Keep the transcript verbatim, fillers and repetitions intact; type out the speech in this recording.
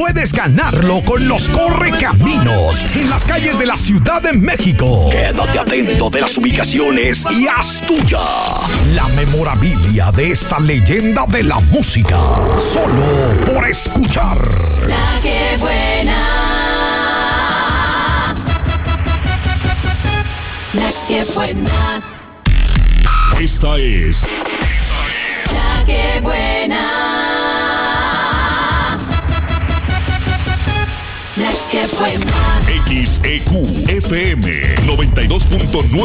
puedes ganarlo con los Correcaminos en las calles de la Ciudad de México. Quédate atento de las ubicaciones y haz tuya la memorabilia de esta leyenda de la música. Solo por escuchar La que buena. La que buena. Esta es La que buena. La que buena. X E Q F M noventa y dos punto nueve.